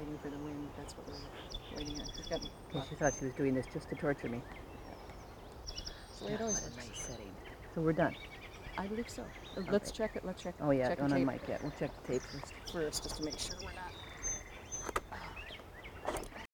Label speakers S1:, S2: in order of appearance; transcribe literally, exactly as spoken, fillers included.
S1: waiting for the wind. That's what we're waiting on. She's got.
S2: Okay, she thought she was doing this just to torture me.
S1: That's the way it
S2: God,
S1: always
S2: what a
S1: works.
S2: nice setting. So we're done.
S1: I believe so. Uh, Let's
S2: Okay.
S1: check it. Let's check.
S2: Oh yeah,
S1: check
S2: don't
S1: the
S2: on
S1: tape
S2: mic yet. We'll check the tape first.
S1: first, just to make sure we're not.